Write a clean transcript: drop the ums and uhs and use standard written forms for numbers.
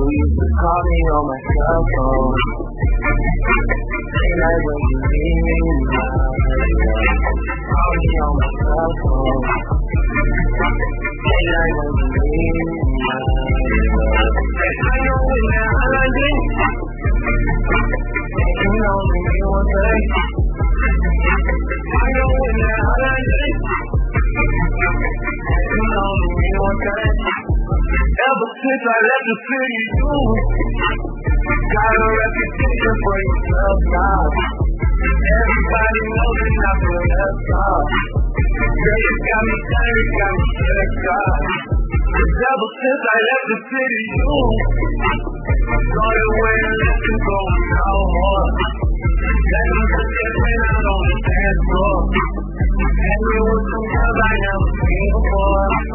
used to call me on my cell phone. Late night when you need me now. Call me on my cell phone. Late night when you need me now. I know when I like it. You know me one day. I know when I like it. You know me one day. Ever since I left the city, you got a reputation for yourself now. Everybody knows that I'm the left side. Girl, you got me down, you got me stressed out. Ever since I left the city, you started wearing less and going out hard. Let me put that thing out on the dance floor. And it was some love I never seen before.